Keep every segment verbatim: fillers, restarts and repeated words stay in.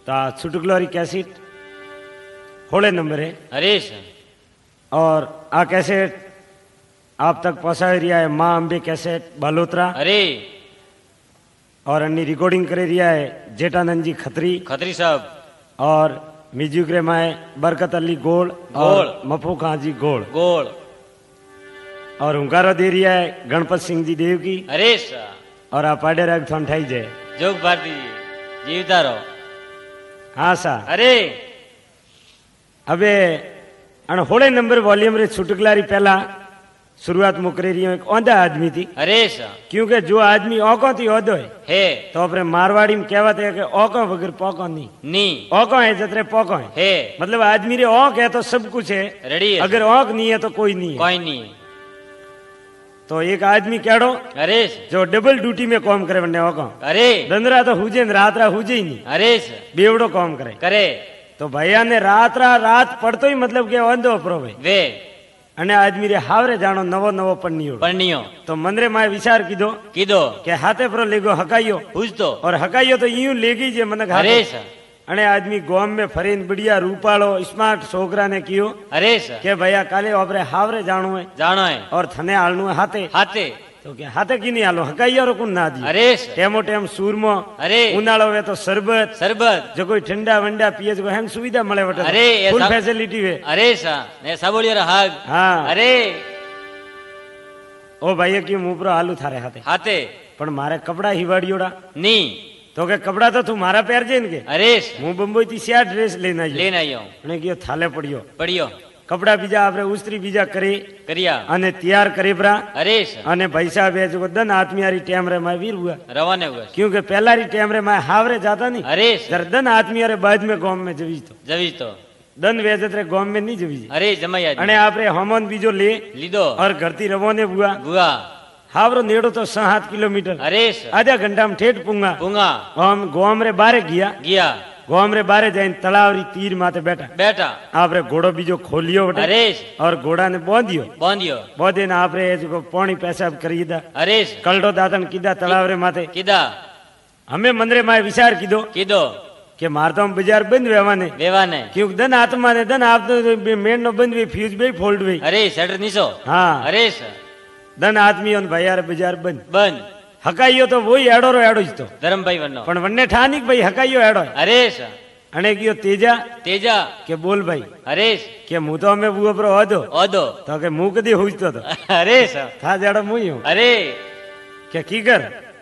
तो छुटकलोरी कैसेट होले नंबर है हरीश और आ कैसेट आप तक पहुंचा रिया है माँ अंबे कैसेट बालोतरा अरे और अन्य रिकॉर्डिंग करे रिया है जेठानंद जी खत्री खत्री साहब और म्यूजिक रे माए बरकत अली गोल और मफू खां जी गोल गोल और हुंकारो दे रिया है गणपत सिंह जी देव की हरीश और आप पाडे राग थोन ठाई जाए जोग भारती जीवता रहो हाँ सा अरे अबे अन होले नंबर वॉल्यूम रे छुटकलारी पहला शुरुआत में करे रही हूं एक औंधा आदमी थी हरीश क्योंकि जो आदमी औको थी औदो है हे तो अपने मारवाड़ी में कहते हैं कि औको वगैरह पौको नहीं नी औको है जतरे पौको है हे मतलब आदमी रे औक है तो सब कुछ है रेडी है अगर औक नहीं है तो कोई नहीं है कोई नहीं तो एक आदमी केड़ो हरीश जो डबल ड्यूटी में काम करे वने औको अरे दंदरा तो हुजे न रात रा हुजे ही नहीं हरीश बेवड़ो काम करे करे तो भैया ने रात रा रात पड़तो ही मतलब के औंधो अपरो भाई वे અને આદમી રે હાવરે જાણો નવો નવો પન્નિયો પરણિયો તો મંદરે માં વિચાર કીધો કીધો કે હાથે પર લેગો હકાયો પૂછતો और हकायो तो यूं लेगी जे मन हरीश अने आदमी गांव में फरीन बढ़िया रूपालो स्मार्ट छोकरा ने कियो हरीश के भैया काले आपरे हावरे जाणो है जानो है और थने हालनु है हाथे हाथे तो के हाथे की नहीं हालो हकायो रो कुन ना दी हरीश टेमो टेम सूरमो अरे उनाळो वे तो शरबत सरबत जो कोई ठंडा वंडा पिए जो हेन सुविधा मळे वटे अरे ये फुल सब- फैसिलिटी वे हरीश ने सबोलियो रा हाग हाँ अरे ओ भाई की मुंह पर आलू थारे हाथे हाथे पण मारे कपड़ा हिवाड़ियोड़ा नी तो के कपड़ा तो तू मारा पैर जे ने के हरीश હું બંબઈ થી સ્યા ડ્રેસ લઈને આવ્યો लेन आयो અને ગયો થાલે પડ્યો पड़ियो કપડા બીજા આપણે ઉસ્ત્રી બીજા કરી करिया અને તૈયાર કરી પરા हरीश અને પૈસા વેચો દન આત્મીયારી ટાઈમ રે માં વીર हुआ रवाने हुए क्योंकि पहला री टाइम रे मैं हावरे जाता नहीं हरीश जर दन आत्मीयारे बाद में गांव में जवी तो जवी तो दन वेचत रे गांव में नहीं जवी अरे जमैया અને આપણે હમન બીજો લે लीदो और घरती रवोने बुआ बुआ हावरो नेड़ो तो सात किलोमीटर हरीश आधा घंटा में ठेठ पुंगा पुंगा हम गांव रे बारे गया गया गांव रे बारे जाइन तलावरी तीर माथे बैठा बेटा आपरे घोड़ो बीजो खोलियो बटे हरीश और घोड़ा ने बांधियो बांधियो बांधे ने आपरे जो पानी पेशाब करी दा हरीश कलडो दातन कीधा तलाव रे माथे किदा हमें मंदरे में विचार कीधो किदो के मारतो हम बाजार बंद वेवाने वेवाने क्योंकि दन आत्मा ने दन आप तो मेन नो बंद वे फ्यूज बे फोल्ड वे अरे शटर नीसो हाँ हरीश दन आदमी और भैया बाजार बंद बंद हकाइयो तो वही एडो रो एडो ज तो धर्म भाई वनो पण वन्ने ठानिक भाई हकाइयो एडो है हरीश अने कियो तेजा तेजा के बोल भाई हरीश के मु तो हमें बुआ पर ओदो ओदो तो के मुंह कदी हुजतो तो हरीश था जड़ो मुई हूं अरे के कीकर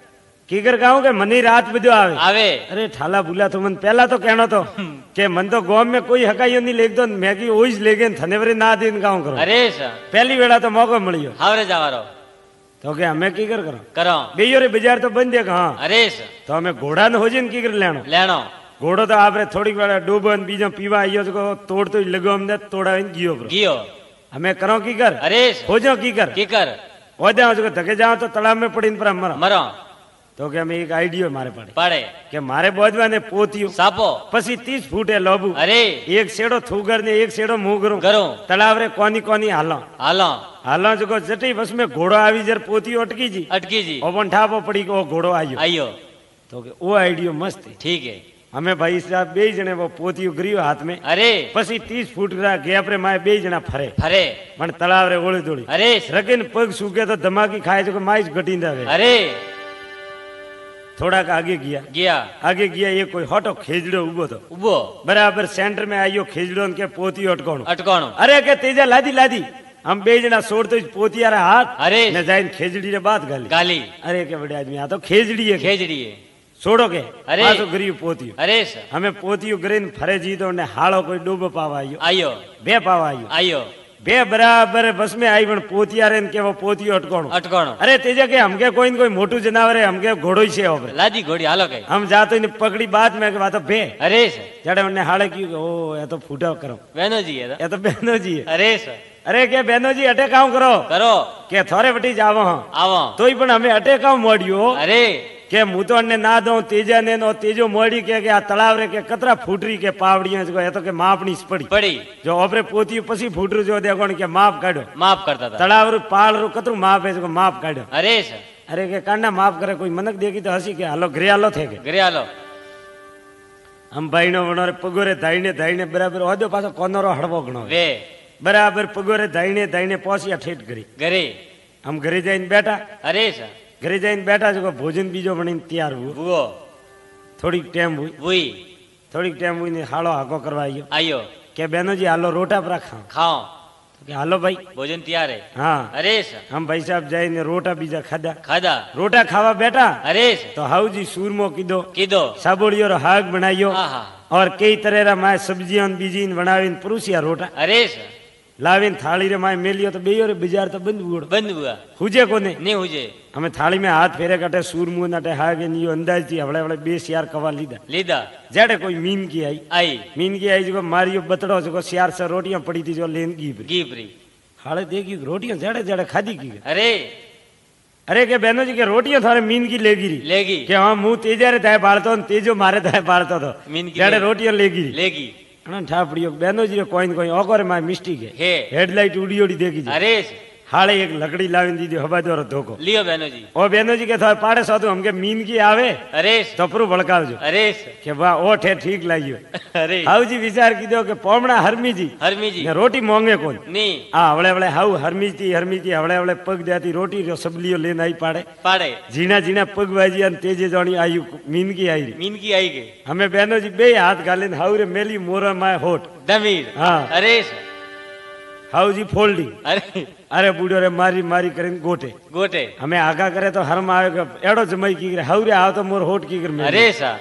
कीकर कहूं के मनी रात बजो आवे आवे अरे ठाला बुला तो मन पहला तो कहनो तो के मन तो गांव में कोई हकाइयो नहीं लेग दो मैगी ओइज लेगे थने वरे ना दिन गांव करो हरीश पहली वेला तो मौको मिलियो हावरे जावारो तो के हमें कीकर करो करो बेयो रे बाजार तो बंद है हां हरीश तो हमें घोड़ा न हो जिन कीकर लेनो लेनो घोड़ो तो आपरे थोड़ी वेला डूबन बीजो पीवा आयो तो तोड़ तो लगो हमने तोड़ा गियो ब्रो गियो हमें करो कीकर हरीश हो जाओ कीकर की कर ओदे जो धके जाओ तो तालाब में पड़ीन पर मरो मरो तो के हमें एक आइडिया मारे पड़े पड़े के मारे बोधवा ने पोतियो सापो पसी तीस फूट है लोबू अरे एक सेड़ो थूगर ने एक सेड़ो मुंह करूं करो तालाब रे कोनी कोनी हालो हालो हालो जो जटी बस में घोड़ो आवी जर पोती अटकी जी अटकी जी ओपन ठापो पड़ी को घोड़ो आयो आइयो तो के वो आइडिया मस्त है ठीक है हमें भाई साहब बे जने वो पोतियो गरियो हाथ में अरे पसी तीस फूट रा गैप रे माए बे जना फरे फरे पण तालाब रे ओળી દોડી हरीश रकीन पग सूके तो धमाकी खाए जो माइस घटींदा वे अरे थोड़ा का आगे गया गया आगे गया ये कोई हटो खेजड़ो उबो तो उबो बराबर सेंटर में आयो खेजड़ो के पोती अटकोणो अटकोणो अरे के तेजा लादी लादी हम बे जना सोड़ तो पोतियारा हाथ अरे ने जाइन खेजड़ी रे बात गाली गाली अरे के बड़े आदमी आ तो खेजड़ी है खेजड़ी है छोड़ो के अरे। आ तो गरियो पोतियो हरीश हमें पोतियो ग्रीन फरे जी तो ने हालो कोई डूब पावा आयो आइयो बे पावा आयो आइयो बे बराबर बस में आई पण पोतियारे ने के वो पोतियो अटकोणो अटकोणो अरे तेजा के हमके कोई न कोई मोटू जनावर है हमके घोड़ो ही से होवे लादी घोड़ी हालो कई हम जातो ने पकड़ी बात में के बात बे हरीश जड़े उन्ने हाले की ओ ये तो फूटा करो बहनो जी है ये तो बहनो जी है हरीश अरे के बहनो जी अटे काम करो करो के थोड़े बटी जावो हां आवो तोय पण हमें अटे काम मोड़ियो अरे के मु तो ने ना दो तेजा ने नो तेजो मोड़ी के के आ तलाव रे के कतरा फूटरी के पावड़ियां जो ये तो के मापनी पड़ी पड़ी जो ओपरे पोती पसी फूटरू जो देखो के माप काढो माफ करता था तलाव रू पाल रू कतरू माप है जो माप काढो हरीश अरे के कांडा माफ करे कोई मनक देखी तो हसी के हालो घरे हालो थे के घरे हालो આમ ભાઈ નો વણોરે પગોરે ધાઈને ધાઈને બરાબર હોદ્યો પાછો કોનરો હળવો ગણો વે બરાબર પગોરે ધાઈને ધાઈને પહોંચ્યા ઠેઠ કરી ઘરે આમ ઘરે જઈને બેઠા અરે સર ઘરે જઈને બેઠા છો ભોજન બીજો બનીને તૈયાર હોય ભૂવો થોડીક ટાઈમ હોય ભૂઈ થોડીક ટાઈમ હોય ને હાલો હાકો કરવા આવ્યો આયો કે બહેનોજી હાલો રોટા પર ખાઓ ખાઓ કે હાલો ભાઈ ભોજન તૈયાર હે હા અરે સર આમ ભાઈ સાહેબ જઈને રોટા બીજા ખાધા ખાધા રોટા ખાવા બેઠા અરે સર તો હાઉજી સૂરમો કીધો કીધો સાબોળિયો હાગ બનાવ્યો આહા और कई तरह माए सब्जियां बीजी बनावीने परोसिया रोटा અરે સર लावीने थाली रे माए मेलियो तो बेयो रे बाजार तो बंद हुओ બંધ હુआ हुजे कोने નહીં હુજે हमें थाली में हाथ फेरे काटे सूरमू नाटे हागे नियो अंदाज थी हवळे हवळे बे सियार कवा लीधा લીધા जेड़े कोई मीन की आई આઈ मीन की आई जो मारियो बतड़ो जो सियार से रोटियां पड़ी थी जो लेन की ગીપરી हाले देखी रोटियां जेड़े जेड़े खादी की અરે अरे के बहनों जी के रोटियां थारे मीन की लेगी री લેગી के हाँ मुंह तेजा रे थाय बाळतो ने तेजो मारे थाय बाळतो तो मीन की जेड़े ले- रोटियां लेगी री લેગી अन ठापड़ियो बहनों जी कोई न कोई ओकोरे माय मिस्टेक है હે हेडलाइट उड़ी उड़ी देखी जी અરે સર हाले एक लकड़ी लावीने दीदी हवा द्वारा धोको લ્યો બહેનોજી ओ बहनों जी के थारे पाड़े साधु हमके मीन की आवे અરે સર तपरू भड़कावजो અરે સર के वाह ओ ठे ठीक लागियो અરે हाउजी विचार कीधो के पोमणा हरमी जी હરમીજી ने रोटी मोंगे कोन ની आ हवळे हवळे हाउ हरमी थी हरमी थी हवळे हवळे पग देती रोटी रो सबलियो लेने आई पाड़े પાડે जीना जीना पग वाजी अन तेजे जानी आयु मीन की आई री મીનકી આવી ગઈ हमें बहनों जी बे हाथ गालीने हाउ रे मेली मोरा माय होठ દમીર हाँ અરે સર हाउजी फोल्डिंग અરે अरे बूढ़ो रे मारी मारी करीने गोटे ગોટે हमें आगा करे तो हरम आवे के एड़ो जमाई की करे हाउ रे आओ तो मोर होठ की करे અરે સર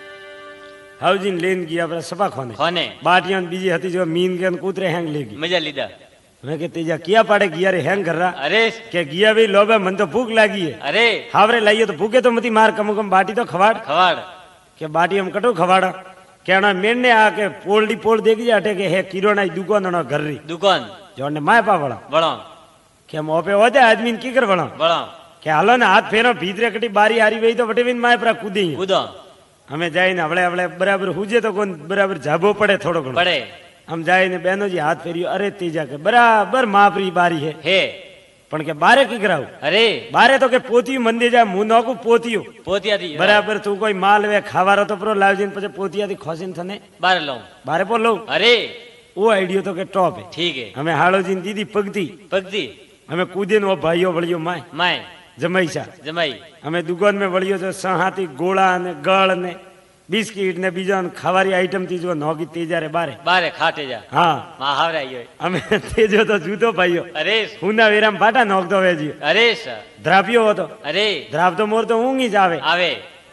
हाउजी ने लेन गया अपने सपा खोने કોને बाटियां ने बीजी हती जो मीन के ने कूतरे हैंग लेगी મજા લીધા मैं के तेजा किया पाड़े गिया रे हैंग कर रहा અરે के गिया भी लोबे मन तो भूख लागी है અરે हावरे लाइयो तो भूखे तो मती मार कम कम बाटी तो खवाड़ ખવાડ के बाटी हम कटो खवाड़ा कहना मेने आके पोलडी पोल देगी जाटे के हे किरोना दुकान ना घर री દુકાન जोने माय पा बड़ा વળો के हम ओपे होते आदमी ने की कर बड़ा વળો के हालो ने हाथ फेरो भीतरे कटी बारी हारी वही तो बटे बिन माय पर कूदी કૂદો हमें जाए ने हवळे हवळे बराबर हुजे तो कोन बराबर जाबो पड़े थोड़ो घणो પડે हम जाए ने बहनों जी हाथ फेरियो अरे तेजा के बराबर मापरी बारी है હે पण के बारे की कराऊ અરે बारे तो के पोती मंदे जा मुंह नोकू पोतियो પોતિયાથી बराबर तू कोई माल वे खावारो तो प्रो लावजीन પછી પોતિયાથી ખોસીને થને બાર લઉં बारे पर लो અરે वो आइडियो तो के टॉप है ઠીક હે हमें हाड़ोजीन दीदी पगती પગતી हमें कूदे वो भाइयों वळियो माय માય जमैसा જમાઈ हमें दुकान में वळियो जो सहाती गोळा ने गळ ने बिस्किट ने बीजा ने खावारी आइटम थी जो नौगी तेजा रे बारे બારે ખાટે જા हाँ માં હાવરે આવ્યો हमें तेजो तो जूतो भाइयो અરે हुना वीराम फाटा नोकतो वेजियो અરે સર द्रापियो हो तो અરે द्राप तो मोर तो ऊंगी जावे આવે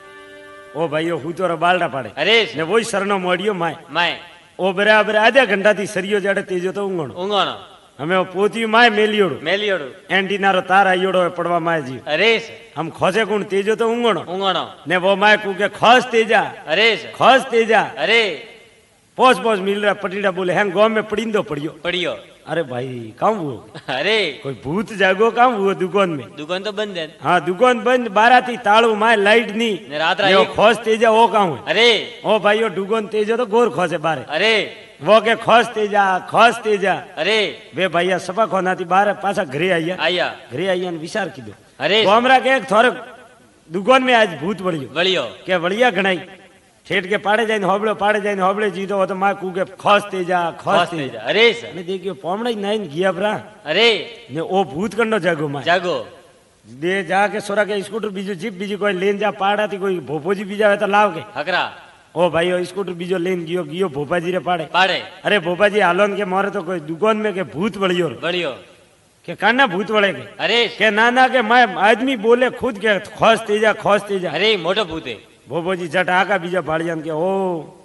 ओ भाइयो हूँ तो बालडा पाड़े અરે ने वही सरनो मोड़ियो माय માય ओ बराबर आधा घंटा थी सरियो जाड़े तेजो तो ऊंगणो ઊંઘાણો हमें वो पोती माय मेलियोड़ो મેલિયોડું एंटीना रो तार आइयोड़ो पड़वा माय जी અરે સર हम खोजे कुण तेजो तो ऊंगणो ઊંઘાણો ने वो माय कू के खोज तेजा અરે સર खोज तेजा અરે पोस पोस मिल रहा पटीड़ा बोले हैं गांव में पड़ींदो पड़ियो પડ્યો अरे भाई काम वो અરે कोई भूत जागो काम वो दुकान में દુકાન તો બંધ હે हाँ दुकान बंद बारह थी ताड़ू माय लाइट नी ને રાત્રા ने वो એક खोज तेजा वो काम है અરે ओ भाइयो दुकान तेजो तो गोर खोजे बारे અરે वो के खोज तेजा खोज तेजा અરે वे भैया सपा खोना थी बाहर पाछा घरे आइया આયા घरे आइया ने विचार कीधो અરે तो हमरा के एक थोड़े दुकान में आज भूत वळियो વળ્યો के वळिया घणाई ठेठ के पाड़े जाइन होबळो पाड़े जाइन होबळे जीतो हो तो मां कू के खोज तेजा खोज ખોસ થઈ तेजा જા અરે સર ने देखियो पोमड़ा नाइन गिया ब्रा અરે ने ओ भूत कंडो जागो मां જાગો दे जाके सोरा के स्कूटर बीजो जीप बीजी कोई लेन जा पाड़ा थी कोई भोपोजी बीजा है तो लाव के હકરા ओ भाई स्कूटर बीजो लेन गियो गियो भोपाजी रे पाड़े પાડે अरे भोपाजी हालोन के मोरे तो कोई दुकान में के भूत वळियो વળ્યો के काना भूत वळे के અરે के ना ना के मैं आदमी बोले खुद के खोज तेजा खोज तेजा અરે મોટો ભૂતે भोपोजी जट आका बीजा भाड़िया के ओ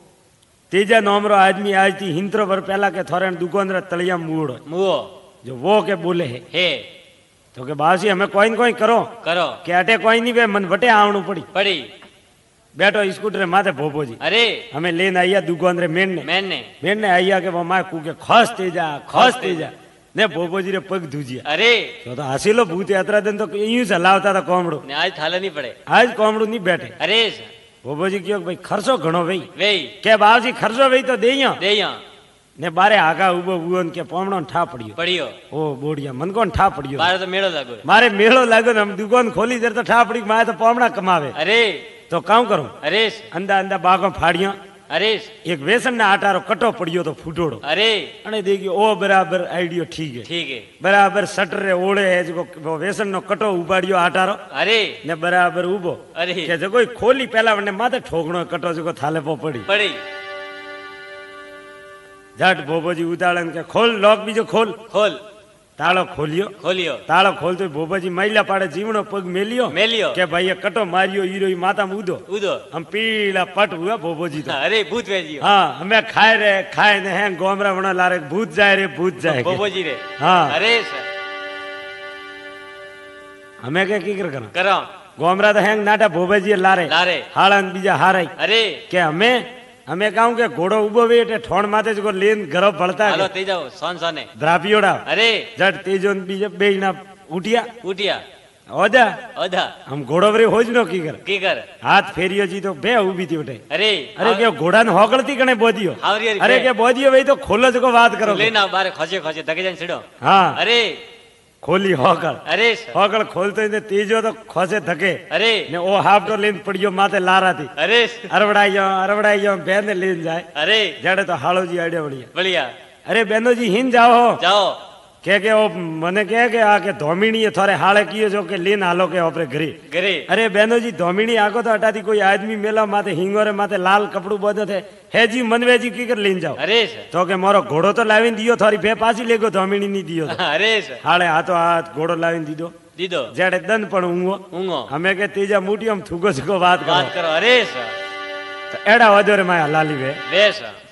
तेजा नोमरो आदमी आज थी हिंत्रो वर पहला के थोड़े दुकान रे तलिया मूड़ મુઓ जो वो के बोले है હે तो के बासी हमें कोई न कोई करो કરો के अटे कोई नहीं बे मन वटे आवणू पड़ी પડી बैठो स्कूटर माथे भोपोजी અરે हमें लेन आइया दुकान रे मेन ने મેન ને मेन ने आइया के वो माँ कू के खोज तेजा खोज तेजा ने भोपोजी रे पग धूजिया અરે तो तो हसीलो भूत यात्रा दिन तो यूं से हलावता था कोमड़ो ને આજ થાલે નહીં પડે आज कोमड़ो नहीं बैठे અરે સર भोपोजी क्यों भाई खर्चो घणो भाई વેઈ के बाबूजी खर्चो भाई तो देइयो દેયા ने बारे आगा उबो उबो ने के पोमड़ो ने ठा पड़ियो પડ્યો ओ बोडिया मन कोन ठा पड़ियो બારે તો મેળો લાગ્યો मारे मेलो लागो ने हम दुकान खोली देर तो ठा पड़ी मारे तो पोमड़ा कमावे અરે तो काम करो અરે સર अंदा अंदा बागो फाड़ियो अरे એક વેસન ના આટારો કટો પડ્યો તો ફૂટોડો अरे અને દેખ્યો ઓ બરાબર આઈડિયો ઠીક હે ठीक है બરાબર સટરે ઓળે હે જો વેસન નો કટો ઉપાડ્યો આટારો अरे ને બરાબર ઉભો અરે. કે જો કોઈ ખોલી પેલા મને માથે ઠોકણો કટો જો થાલે પો પડી पड़ी જટ ભોપોજી ઉતાળે ને કે ખોલ લોક બીજો ખોલ खोल તાળો ખોલ્યો खोलियो તાળો ખોલતો ભોપોજી મહિલા પાડે જીવણો પગ મેલ્યો मेलियो કે ભાઈ એ કટો માર્યો હીરો ઈ માથામાં ઉદો उदो આમ પીળા પટ હુआ ભોપોજી તો अरे भूत भेजियो હા અમે ખાય રે ખાય ને હે ગોમરા વણા લારે ભૂત જાય રે ભૂત જાય કે. बोबोजी रे हाँ। अरे सर અમે કે કી કર કરા करो ગોમરા તો હેંગ નાટા ભોપોજી લારે लारे હાળા ને બીજા હારાય अरे કે અમે અમે કહું કે ઘોડો ઉભો વે એટલે ઠોણ માથે જ લેન ઘરો ભળતા हालो ते जाओ सोन सोने ધ્રાપીઓડા अरे જટ તેજો ને બીજા બે ના ઉઠ્યા उठिया ઓદા ओधा આમ ઘોડો વરે હોજ નો કી કર की कर હાથ ફેર્યો જી તો બે ઊભી થી ઉઠે अरे અરે કે ઘોડા ને હોગળતી કણે બોધ્યો હાવરી હારી અરે બે. કે બોધ્યો ભાઈ તો ખોલો જ કો વાત કરો लेना बारे खोजे खोजे धके जाने छिड़ो હા अरे ખોલી હોગળ अरे सर હોગળ ખોલતો ને તેજો તો ખોસે ધકે अरे ને ઓ હાફટો લઈને પડ્યો માથે લારાથી अरे અરવડાઈ ગયો અરવડાઈ ગયો બેન ને લઈને જાય अरे જાડે તો હાળોજી આડે વળ્યા बढ़िया અરે બેનોજી હિન જાઓ जाओ કે કે ઓ મને કહે કે આ કે ધોમીણીએ થોરે હાળે કીયો છો કે લીન હાલો કે ઓપરે ઘરે घरे અરે બેનોજી ધોમીણી આખો તો હટાતી કોઈ આદમી મેલા માથે હિંગોરે માથે લાલ કપડું બધો થે હેજી મનવેજી કી કર લઈને જાઓ अरे सर તો કે મારો ઘોડો તો લાવીને દિયો થોરી ભે પાછી લેગો ધોમીણી ની દિયો તો अरे सर હાળે હાથો હાથ ઘોડો લાવીને દીધો दीदो જેડે દન પણ ઊંઘો ऊँगो અમે કે તેજા મુઠી આમ થૂગો થૂગો વાત કરો बात करो अरे सर તો એડા વધોરે માયા લાલી વે वे सर